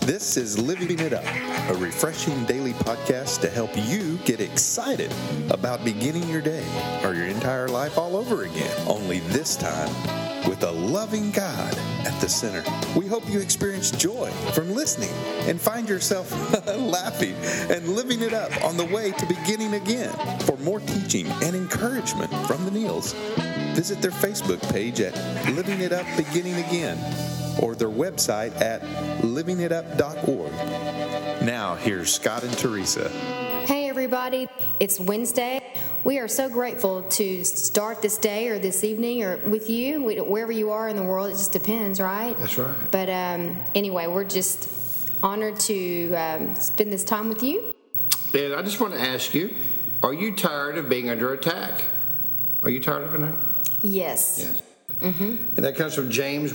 This is Living It Up, a refreshing daily podcast to help you get excited about beginning your day or your entire life all over again. Only this time with a loving God at the center. We hope you experience joy from listening and find yourself laughing and living it up on the way to beginning again. For more teaching and encouragement from the Neils, visit their Facebook page at Living It Up Beginning Again or their website at livingitup.org. Now, here's Scott and Teresa. Hey everybody, it's Wednesday. We are so grateful to start this day or this evening or with you, wherever you are in the world. It just depends, right? That's right. But anyway, we're just honored to spend this time with you. And I just want to ask you, are you tired of being under attack? Are you tired of it now? Yes. Yes. Mm-hmm. And that comes from James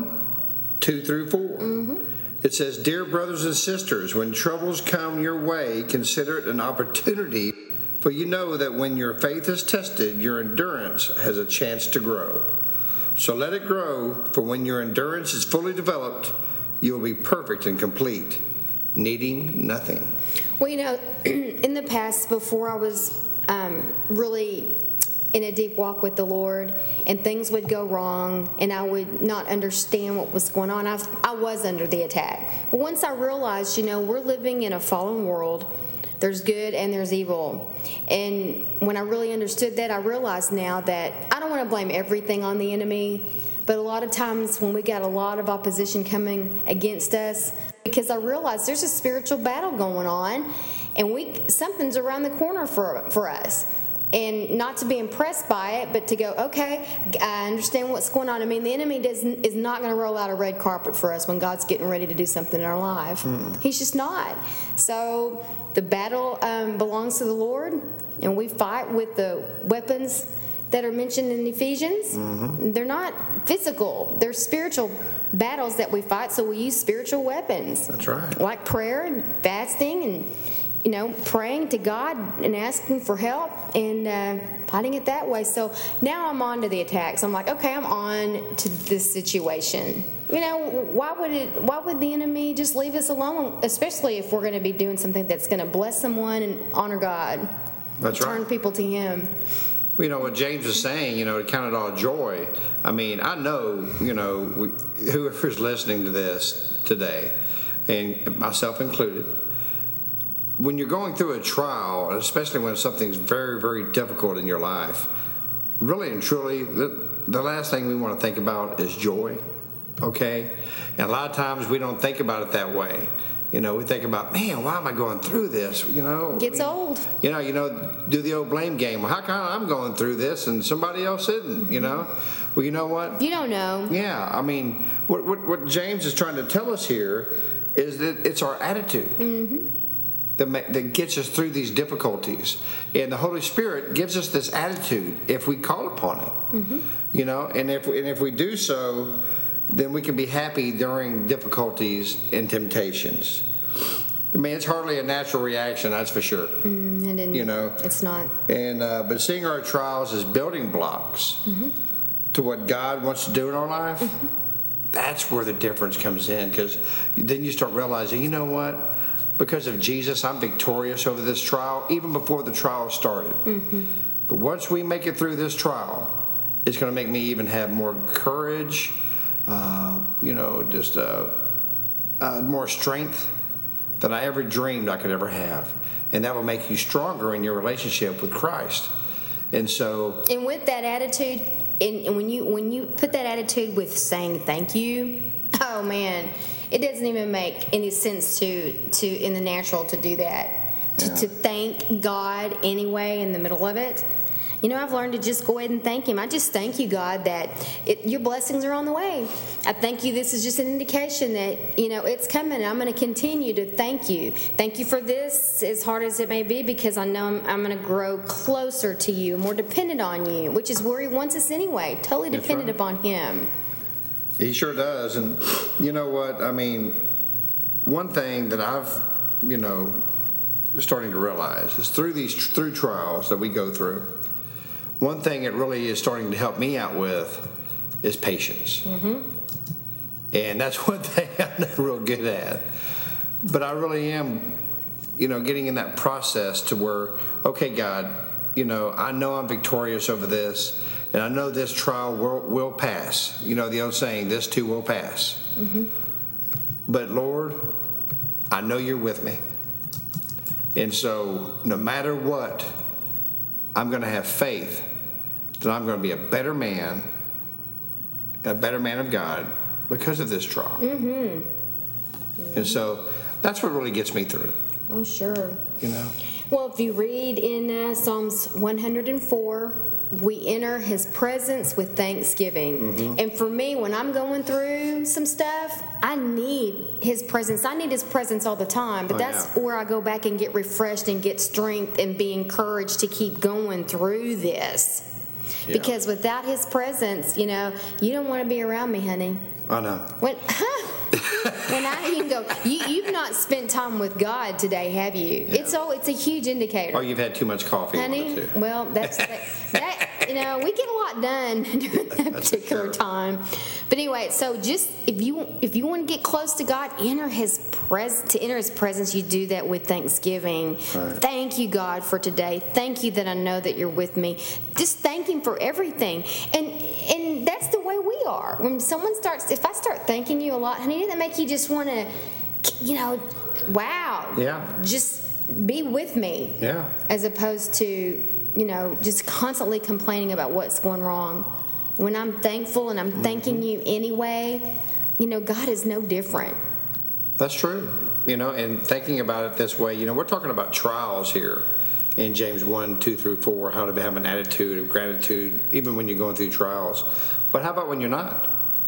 1:2-4. Mm-hmm. It says, "Dear brothers and sisters, when troubles come your way, consider it an opportunity, for you know that when your faith is tested, your endurance has a chance to grow. So let it grow, for when your endurance is fully developed, you will be perfect and complete, needing nothing." Well, you know, in the past, before I was really in a deep walk with the Lord, and things would go wrong, and I would not understand what was going on, I was under the attack. But once I realized, you know, we're living in a fallen world. There's good and there's evil. And when I really understood that, I realized now that I don't want to blame everything on the enemy, but a lot of times when we got a lot of opposition coming against us, because I realized there's a spiritual battle going on, and something's around the corner for us. And not to be impressed by it, but to go, okay, I understand what's going on. I mean, the enemy is not going to roll out a red carpet for us when God's getting ready to do something in our life. He's just not. So the battle belongs to the Lord, and we fight with the weapons that are mentioned in Ephesians. Mm-hmm. They're not physical. They're spiritual battles that we fight, so we use spiritual weapons. That's right. Like prayer and fasting and, you know, praying to God and asking for help and fighting it that way. So now I'm on to the attacks. I'm like, okay, I'm on to this situation. You know, why would the enemy just leave us alone, especially if we're going to be doing something that's going to bless someone and honor God? That's right. Turn people to Him. You know, what James is saying, you know, to count it all joy. I mean, I know, you know, whoever's listening to this today, and myself included, when you're going through a trial, especially when something's very, very difficult in your life, really and truly, the last thing we want to think about is joy, okay? And a lot of times we don't think about it that way. You know, we think about, man, why am I going through this? You know, gets old. You know, do the old blame game. Well, how come I'm going through this and somebody else isn't? You know, well, you know what? You don't know. Yeah, I mean, what James is trying to tell us here is that it's our attitude. Mm-hmm. That gets us through these difficulties, and the Holy Spirit gives us this attitude if we call upon it. Mm-hmm. You know, and if we do so, then we can be happy during difficulties and temptations. I mean, it's hardly a natural reaction, that's for sure. You know, it's not. And but seeing our trials as building blocks to what God wants to do in our life, that's where the difference comes in. Because then you start realizing, you know what? Because of Jesus, I'm victorious over this trial, even before the trial started. Mm-hmm. But once we make it through this trial, it's going to make me even have more courage, you know, just more strength than I ever dreamed I could ever have. And that will make you stronger in your relationship with Christ. And so... And with that attitude, and when you put that attitude with saying thank you, oh, man... It doesn't even make any sense to in the natural to do that. To thank God anyway in the middle of it. You know, I've learned to just go ahead and thank Him. I just thank you, God, that your blessings are on the way. I thank you. This is just an indication that, you know, it's coming. I'm going to continue to thank you. Thank you for this, as hard as it may be, because I know I'm going to grow closer to you, more dependent on you, which is where He wants us anyway, totally dependent upon Him. He sure does. And you know what? I mean, one thing that I've, you know, starting to realize is through trials that we go through, one thing it really is starting to help me out with is patience. Mm-hmm. And that's one thing I'm not real good at. But I really am, getting in that process to where, okay, God, I know I'm victorious over this, and I know this trial will pass. The old saying, this too will pass. Mm-hmm. But Lord, I know you're with me. And so no matter what, I'm going to have faith that I'm going to be a better man of God because of this trial. Mm-hmm. Mm-hmm. And so that's what really gets me through. Oh, sure. Well, if you read in Psalms 104, we enter his presence with thanksgiving. Mm-hmm. And for me, when I'm going through some stuff, I need his presence. I need his presence all the time. But that's where I go back and get refreshed and get strength and be encouraged to keep going through this. Yeah. Because without his presence, you don't want to be around me, honey. I know. When I even go, you've not spent time with God today, have you? Yeah. It's a huge indicator. Or you've had too much coffee. Honey, well, that's that. We get a lot done during that particular time. But anyway, so just if you want to get close to God, enter His presence. You do that with thanksgiving. Right. Thank you, God, for today. Thank you that I know that you're with me. Just thank Him for everything, and that's the way we are. When if I start thanking you a lot, honey, doesn't that make you just want to, wow, just be with me, as opposed to just constantly complaining about what's going wrong. When I'm thankful and I'm thanking you anyway, God is no different. That's true. And thinking about it this way, we're talking about trials here in James 1:2-4, how to have an attitude of gratitude, even when you're going through trials. But how about when you're not?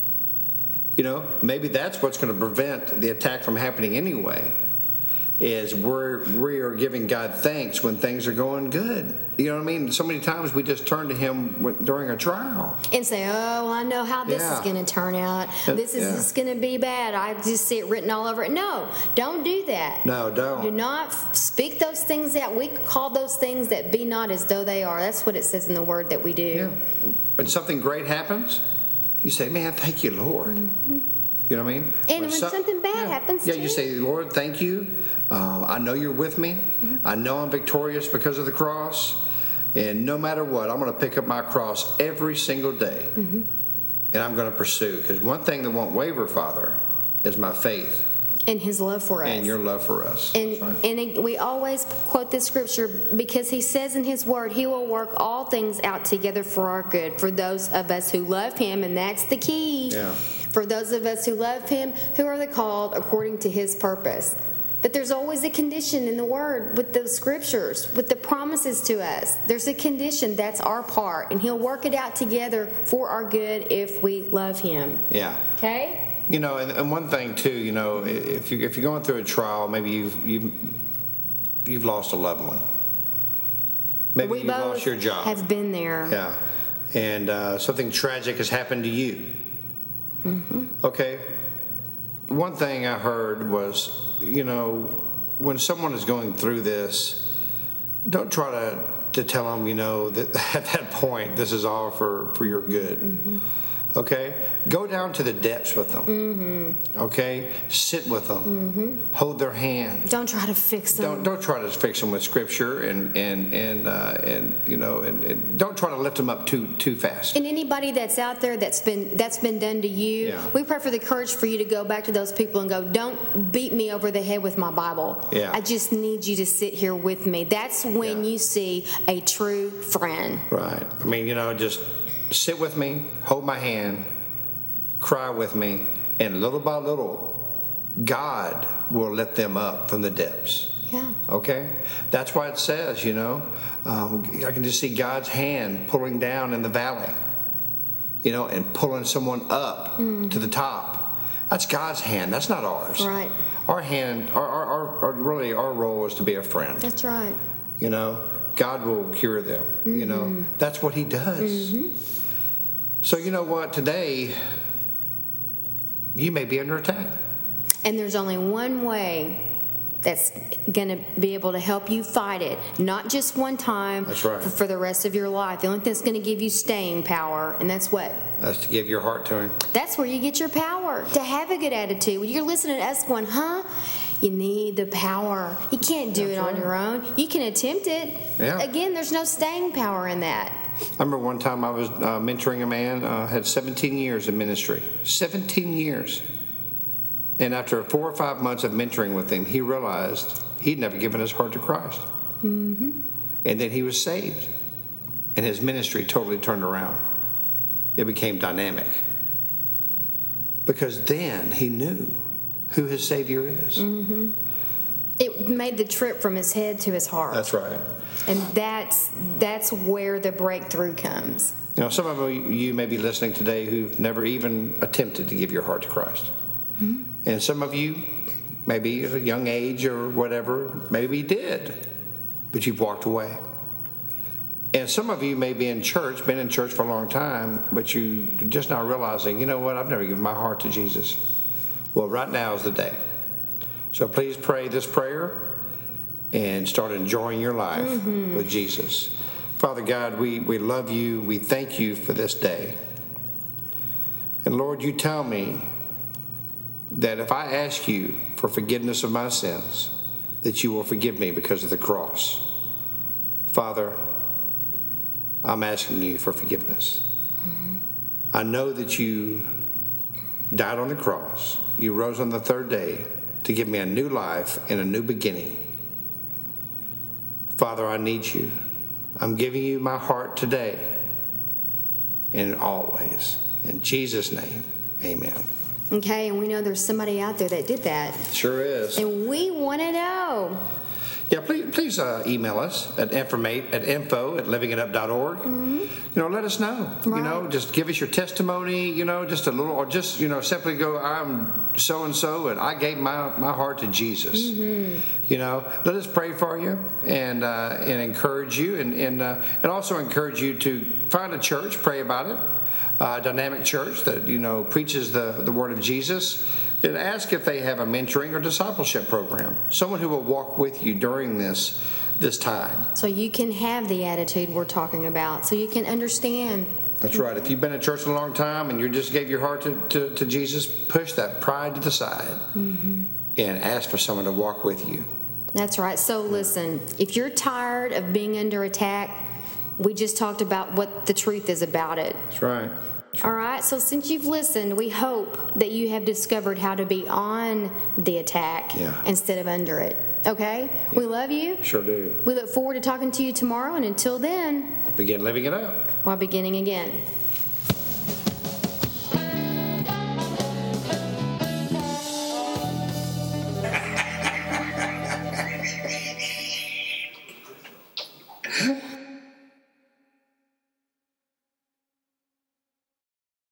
Maybe that's what's going to prevent the attack from happening anyway, is we are giving God thanks when things are going good. You know what I mean? So many times we just turn to Him during a trial. And say, oh, I know how this is going to turn out. This is just going to be bad. I just see it written all over it. No, don't do that. No, don't. Do not speak those things out. We call those things that be not as though they are. That's what it says in the Word that we do. Yeah. When something great happens, you say, man, thank you, Lord. Mm-hmm. You know what I mean? And when something bad happens to you. You say, Lord, thank you. I know you're with me. Mm-hmm. I know I'm victorious because of the cross. And no matter what, I'm going to pick up my cross every single day. Mm-hmm. And I'm going to pursue. Because one thing that won't waver, Father, is my faith. And His love for us. And your love for us. And we always quote this scripture because He says in His Word, He will work all things out together for our good, for those of us who love Him. And that's the key. Yeah. For those of us who love Him, who are the called according to His purpose. But there's always a condition in the Word with the scriptures, with the promises to us. There's a condition. That's our part. And He'll work it out together for our good if we love Him. Yeah. Okay? And one thing, too, if you're going through a trial, maybe you've lost a loved one. Maybe you've lost your job. Have been there. Yeah. And something tragic has happened to you. Mm-hmm. Okay. One thing I heard was, when someone is going through this, don't try to tell them, that at that point, this is all for your good. Mm-hmm. Okay? Go down to the depths with them. Mm-hmm. Okay? Sit with them. Mm-hmm. Hold their hand. Don't try to fix them. Don't try to fix them with scripture and don't try to lift them up too fast. And anybody that's out there that's been done to you, we pray for the courage for you to go back to those people and go, don't beat me over the head with my Bible. Yeah. I just need you to sit here with me. That's when you see a true friend. Right. I mean, just sit with me, hold my hand, cry with me, and little by little, God will lift them up from the depths. Yeah. Okay? That's why it says, I can just see God's hand pulling down in the valley, and pulling someone up to the top. That's God's hand. That's not ours. Right. Our hand, our role is to be a friend. That's right. God will cure them. Mm-hmm. That's what He does. Mm-hmm. So you know what? Today, you may be under attack. And there's only one way that's going to be able to help you fight it. Not just one time. That's right. For the rest of your life. The only thing that's going to give you staying power, and that's what? That's to give your heart to Him. That's where you get your power, to have a good attitude. When you're listening to us going, you need the power. You can't do it on your own. You can attempt it. Yeah. Again, there's no staying power in that. I remember one time I was mentoring a man, had 17 years in ministry. 17 years. And after 4 or 5 months of mentoring with him, he realized he'd never given his heart to Christ. Mm-hmm. And then he was saved. And his ministry totally turned around. It became dynamic. Because then he knew who his Savior is. Mm-hmm. It made the trip from his head to his heart. That's right. And that's where the breakthrough comes. You know, some of you may be listening today who've never even attempted to give your heart to Christ. Mm-hmm. And some of you, maybe at a young age or whatever, maybe did, but you've walked away. And some of you may be in church, been in church for a long time, but you're just now realizing, you know what, I've never given my heart to Jesus. Well, right now is the day. So please pray this prayer and start enjoying your life with Jesus. Father God, we love you. We thank you for this day. And Lord, you tell me that if I ask you for forgiveness of my sins, that you will forgive me because of the cross. Father, I'm asking you for forgiveness. I know that you died on the cross. You rose on the third day to give me a new life and a new beginning. Father, I need you. I'm giving you my heart today and always. In Jesus' name, amen. Okay, and we know there's somebody out there that did that. Sure is. And we want to know. Yeah, please email us at info@livingitup.org. Mm-hmm. You know, let us know. Right. You know, just give us your testimony. You know, just a little, or just simply go, I'm so and so, and I gave my heart to Jesus. Mm-hmm. You know, let us pray for you and encourage you, and also encourage you to find a church, pray about it, a dynamic church that preaches the word of Jesus. And ask if they have a mentoring or discipleship program, someone who will walk with you during this time. So you can have the attitude we're talking about, so you can understand. That's right. If you've been in church a long time and you just gave your heart to Jesus, push that pride to the side and ask for someone to walk with you. That's right. So listen, if you're tired of being under attack, we just talked about what the truth is about it. That's right. All right, so since you've listened, we hope that you have discovered how to be on the attack instead of under it. Okay? Yeah. We love you. Sure do. We look forward to talking to you tomorrow, and until then, begin living it up while beginning again.